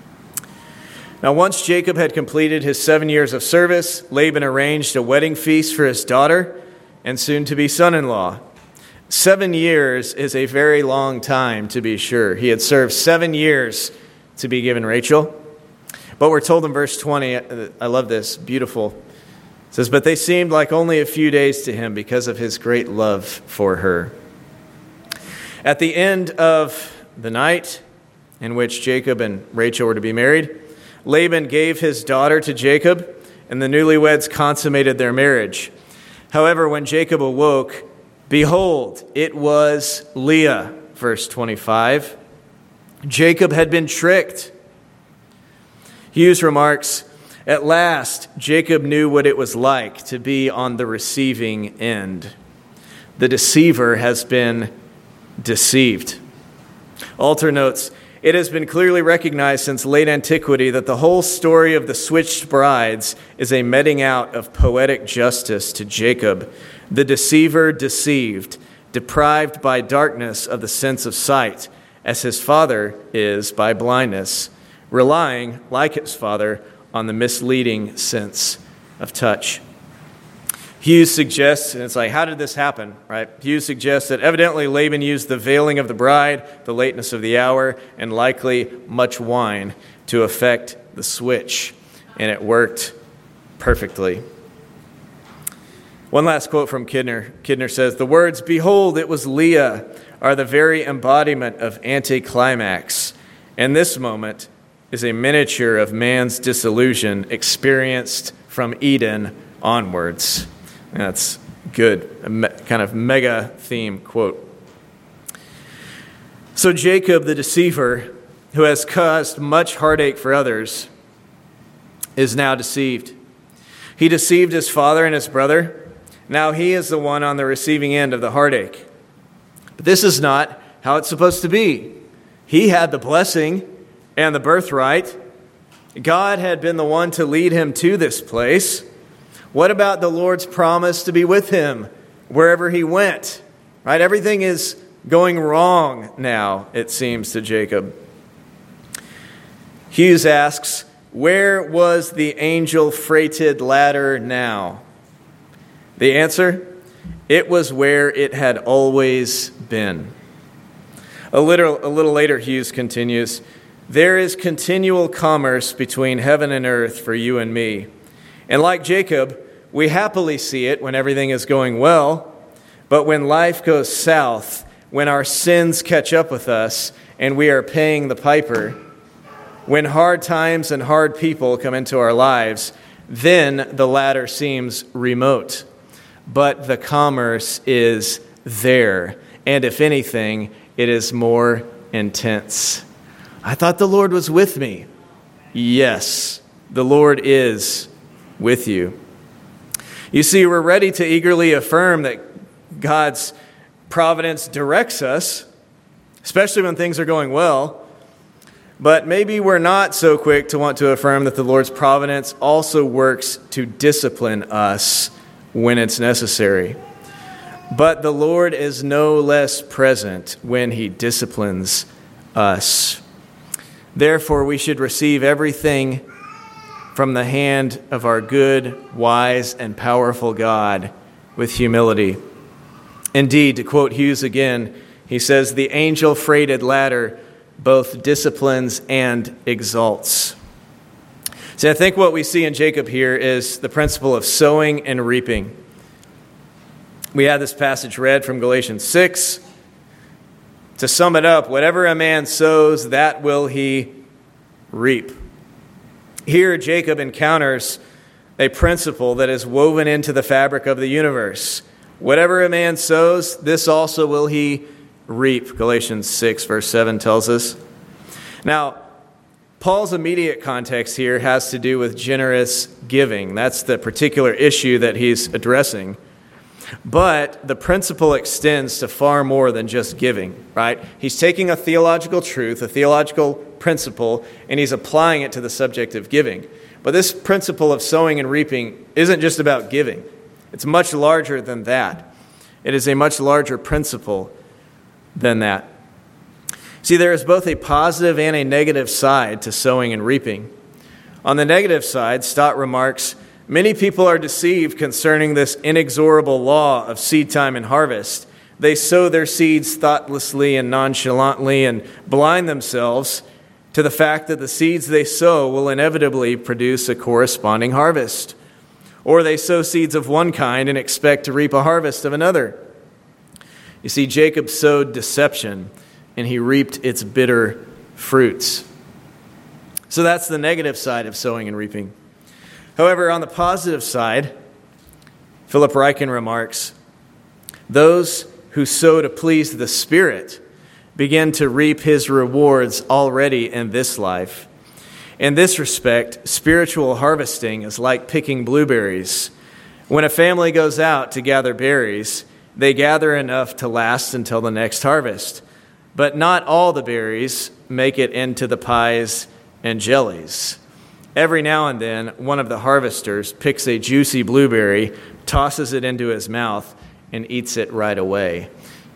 Now, once Jacob had completed his seven years of service, Laban arranged a wedding feast for his daughter and soon-to-be son-in-law. Seven years is a very long time, to be sure. He had served seven years to be given Rachel. But we're told in verse twenty, I love this, beautiful. It says, "But they seemed like only a few days to him because of his great love for her." At the end of the night in which Jacob and Rachel were to be married, Laban gave his daughter to Jacob, and the newlyweds consummated their marriage. However, when Jacob awoke, behold, it was Leah, verse twenty-five. Jacob had been tricked. Hughes remarks, "At last, Jacob knew what it was like to be on the receiving end. The deceiver has been deceived." Alter notes, "It has been clearly recognized since late antiquity that the whole story of the switched brides is a meting out of poetic justice to Jacob. The deceiver deceived, deprived by darkness of the sense of sight, as his father is by blindness, relying, like his father, on the misleading sense of touch. Hughes suggests, and it's like, how did this happen, right? Hughes suggests that evidently Laban used the veiling of the bride, the lateness of the hour, and likely much wine to effect the switch, and it worked perfectly. One last quote from Kidner. Kidner says, "The words, 'Behold, it was Leah,' are the very embodiment of anticlimax, and this moment is a miniature of man's disillusion experienced from Eden onwards." And that's good, a me- kind of mega theme quote. So Jacob, the deceiver, who has caused much heartache for others, is now deceived. He deceived his father and his brother. Now he is the one on the receiving end of the heartache. But this is not how it's supposed to be. He had the blessing and the birthright. God had been the one to lead him to this place. What about the Lord's promise to be with him wherever he went? Right? Everything is going wrong now, it seems to Jacob. Hughes asks, where was the angel-freighted ladder now? The answer, it was where it had always been. A little, a little later, Hughes continues, there is continual commerce between heaven and earth for you and me. And like Jacob, we happily see it when everything is going well, but when life goes south, when our sins catch up with us and we are paying the piper, when hard times and hard people come into our lives, then the ladder seems remote. But the commerce is there, and if anything, it is more intense. I thought the Lord was with me. Yes, the Lord is with you. You see, we're ready to eagerly affirm that God's providence directs us, especially when things are going well. But maybe we're not so quick to want to affirm that the Lord's providence also works to discipline us when it's necessary. But the Lord is no less present when he disciplines us. Therefore, we should receive everything from the hand of our good, wise, and powerful God with humility. Indeed, to quote Hughes again, he says, the angel-freighted ladder both disciplines and exalts. See, I think what we see in Jacob here is the principle of sowing and reaping. We had this passage read from Galatians six. To sum it up, whatever a man sows, that will he reap. Here, Jacob encounters a principle that is woven into the fabric of the universe. Whatever a man sows, this also will he reap. Galatians six, verse seven tells us. Now, Paul's immediate context here has to do with generous giving. That's the particular issue that he's addressing. But the principle extends to far more than just giving, right? He's taking a theological truth, a theological principle, and he's applying it to the subject of giving. But this principle of sowing and reaping isn't just about giving. It's much larger than that. It is a much larger principle than that. See, there is both a positive and a negative side to sowing and reaping. On the negative side, Stott remarks, many people are deceived concerning this inexorable law of seed time and harvest. They sow their seeds thoughtlessly and nonchalantly and blind themselves to the fact that the seeds they sow will inevitably produce a corresponding harvest. Or they sow seeds of one kind and expect to reap a harvest of another. You see, Jacob sowed deception, and he reaped its bitter fruits. So that's the negative side of sowing and reaping. However, on the positive side, Philip Ryken remarks, those who sow to please the Spirit begin to reap his rewards already in this life. In this respect, spiritual harvesting is like picking blueberries. When a family goes out to gather berries, they gather enough to last until the next harvest. But not all the berries make it into the pies and jellies. Every now and then, one of the harvesters picks a juicy blueberry, tosses it into his mouth, and eats it right away.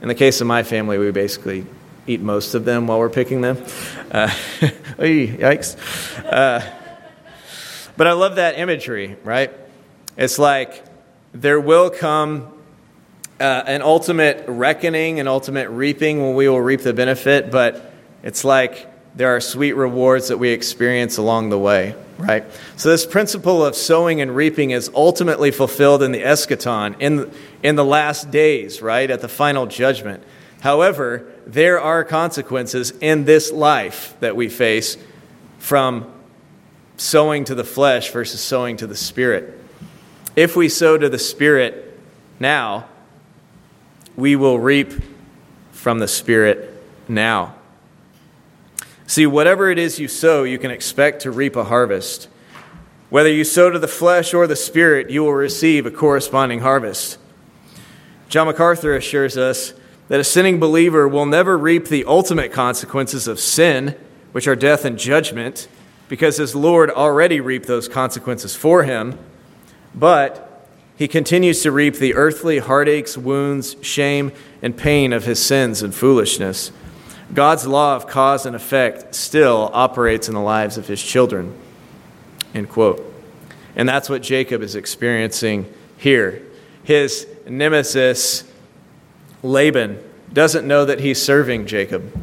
In the case of my family, we basically eat most of them while we're picking them. Uh, yikes. Uh, but I love that imagery, right? It's like there will come uh, an ultimate reckoning, an ultimate reaping when we will reap the benefit, but it's like there are sweet rewards that we experience along the way, right? So this principle of sowing and reaping is ultimately fulfilled in the eschaton, in, in the last days, right, at the final judgment. However, there are consequences in this life that we face from sowing to the flesh versus sowing to the Spirit. If we sow to the Spirit now, we will reap from the Spirit now. See, whatever it is you sow, you can expect to reap a harvest. Whether you sow to the flesh or the Spirit, you will receive a corresponding harvest. John MacArthur assures us that a sinning believer will never reap the ultimate consequences of sin, which are death and judgment, because his Lord already reaped those consequences for him, but he continues to reap the earthly heartaches, wounds, shame, and pain of his sins and foolishness. God's law of cause and effect still operates in the lives of his children. End quote. And that's what Jacob is experiencing here. His nemesis, Laban, doesn't know that he's serving Jacob.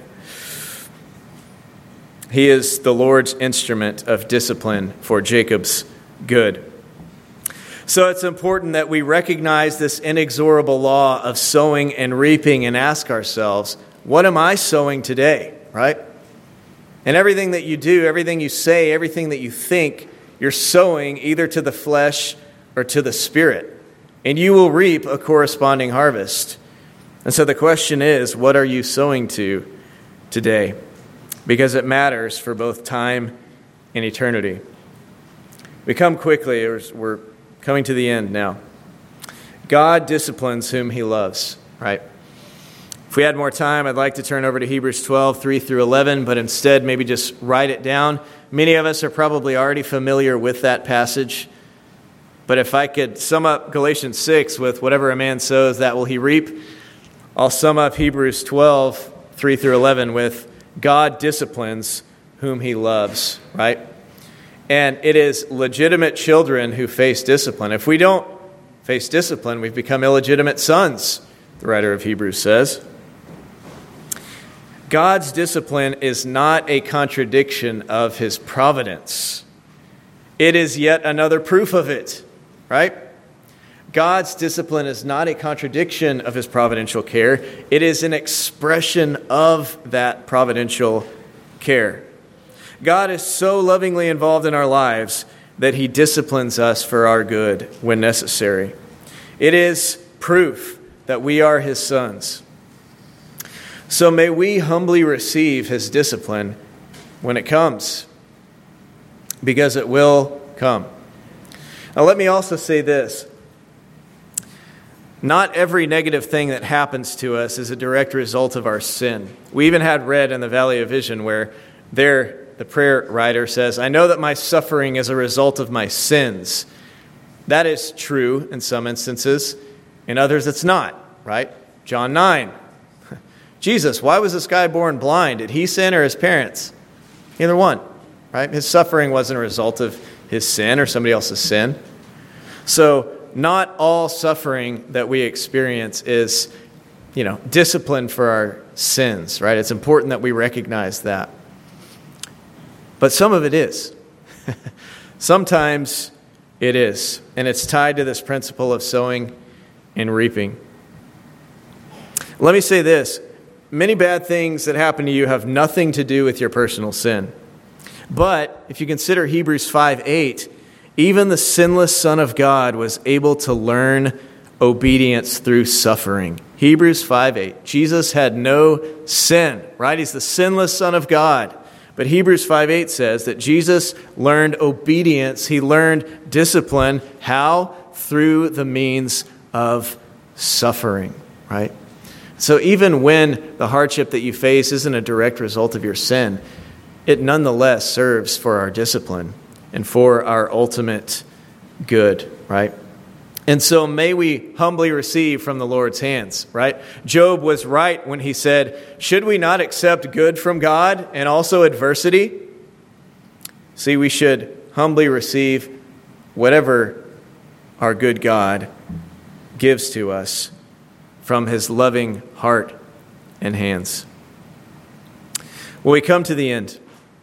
He is the Lord's instrument of discipline for Jacob's good. So it's important that we recognize this inexorable law of sowing and reaping and ask ourselves, what am I sowing today, right? And everything that you do, everything you say, everything that you think, you're sowing either to the flesh or to the Spirit. And you will reap a corresponding harvest. And so the question is, what are you sowing to today? Because it matters for both time and eternity. We come quickly, we're coming to the end now. God disciplines whom he loves, right? If we had more time, I'd like to turn over to Hebrews twelve, three through eleven, but instead maybe just write it down. Many of us are probably already familiar with that passage. But if I could sum up Galatians six with whatever a man sows, that will he reap, I'll sum up Hebrews twelve, three through eleven with God disciplines whom he loves, right? And it is legitimate children who face discipline. If we don't face discipline, we've become illegitimate sons, the writer of Hebrews says. God's discipline is not a contradiction of his providence. It is yet another proof of it, right? God's discipline is not a contradiction of his providential care. It is an expression of that providential care. God is so lovingly involved in our lives that he disciplines us for our good when necessary. It is proof that we are his sons. So may we humbly receive his discipline when it comes, because it will come. Now let me also say this. Not every negative thing that happens to us is a direct result of our sin. We even had read in the Valley of Vision where there the prayer writer says, I know that my suffering is a result of my sins. That is true in some instances. In others, it's not, right? John nine. Jesus, why was this guy born blind? Did he sin or his parents? Neither one, right? His suffering wasn't a result of his sin or somebody else's sin. So not all suffering that we experience is, you know, discipline for our sins, right? It's important that we recognize that. But some of it is. Sometimes it is. And it's tied to this principle of sowing and reaping. Let me say this. Many bad things that happen to you have nothing to do with your personal sin. But if you consider Hebrews five eight, even the sinless Son of God was able to learn obedience through suffering. Hebrews five eight. Jesus had no sin, right? He's the sinless Son of God. But Hebrews five eight says that Jesus learned obedience. He learned discipline. How? Through the means of suffering, right? So even when the hardship that you face isn't a direct result of your sin, it nonetheless serves for our discipline and for our ultimate good, right? And so may we humbly receive from the Lord's hands, right? Job was right when he said, should we not accept good from God and also adversity? See, we should humbly receive whatever our good God gives to us from his loving heart and hands. Well, we come to the end.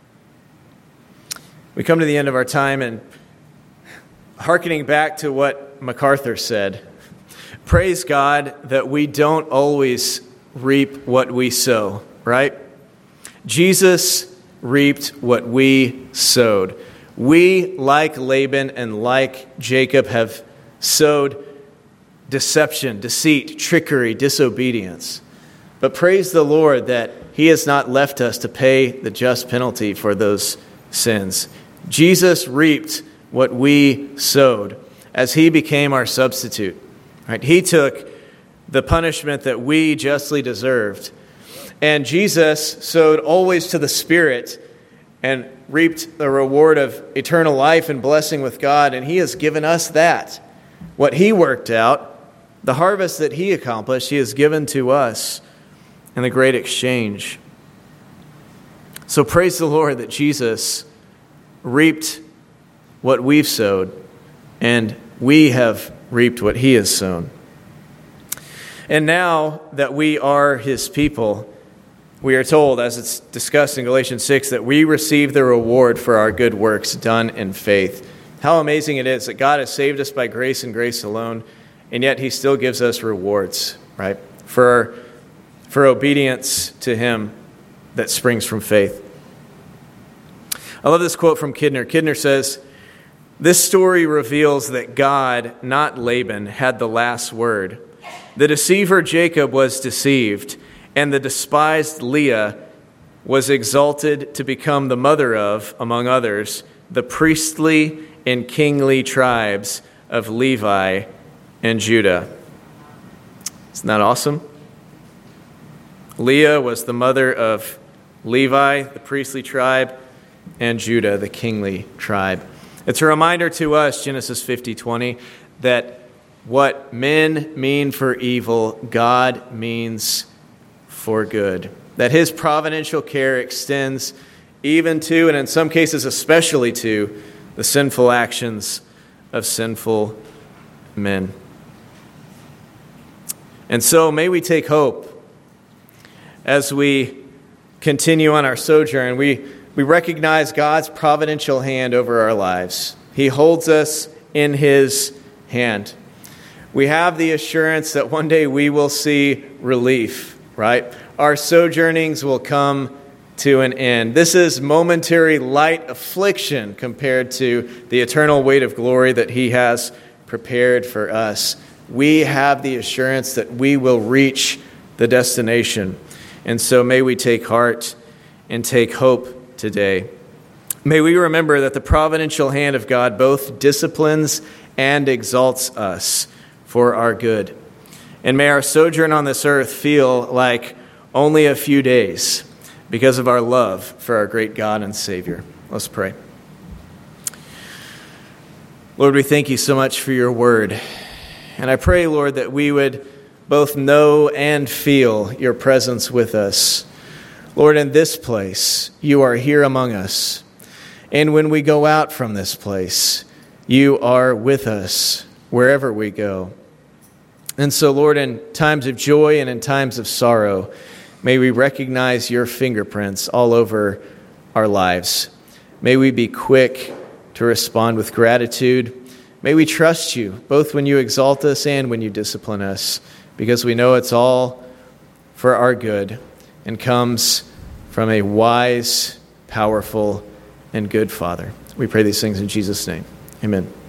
We come to the end of our time, and hearkening back to what MacArthur said, praise God that we don't always reap what we sow, right? Jesus reaped what we sowed. We, like Laban and like Jacob, have sowed deception, deceit, trickery, disobedience. But praise the Lord that he has not left us to pay the just penalty for those sins. Jesus reaped what we sowed as he became our substitute. Right? He took the punishment that we justly deserved. And Jesus sowed always to the Spirit and reaped the reward of eternal life and blessing with God. And he has given us that. What he worked out, the harvest that he accomplished, he has given to us in the great exchange. So praise the Lord that Jesus reaped what we've sowed, and we have reaped what he has sown. And now that we are his people, we are told, as it's discussed in Galatians six, that we receive the reward for our good works done in faith. How amazing it is that God has saved us by grace and grace alone, and yet he still gives us rewards, right? For, for obedience to him that springs from faith. I love this quote from Kidner. Kidner says, this story reveals that God, not Laban, had the last word. The deceiver Jacob was deceived, and the despised Leah was exalted to become the mother of, among others, the priestly and kingly tribes of Levi and Judah. Isn't that awesome? Leah was the mother of Levi, the priestly tribe, and Judah, the kingly tribe. It's a reminder to us, Genesis fifty twenty, that what men mean for evil, God means for good. That his providential care extends even to, and in some cases especially to, the sinful actions of sinful men. And so may we take hope as we continue on our sojourn. We, we recognize God's providential hand over our lives. He holds us in his hand. We have the assurance that one day we will see relief, right? Our sojournings will come to an end. This is momentary light affliction compared to the eternal weight of glory that he has prepared for us. We have the assurance that we will reach the destination. And so may we take heart and take hope today. May we remember that the providential hand of God both disciplines and exalts us for our good. And may our sojourn on this earth feel like only a few days because of our love for our great God and Savior. Let's pray. Lord, we thank you so much for your word. And I pray, Lord, that we would both know and feel your presence with us. Lord, in this place, you are here among us. And when we go out from this place, you are with us wherever we go. And so, Lord, in times of joy and in times of sorrow, may we recognize your fingerprints all over our lives. May we be quick to respond with gratitude. May we trust you, both when you exalt us and when you discipline us, because we know it's all for our good and comes from a wise, powerful, and good Father. We pray these things in Jesus' name. Amen.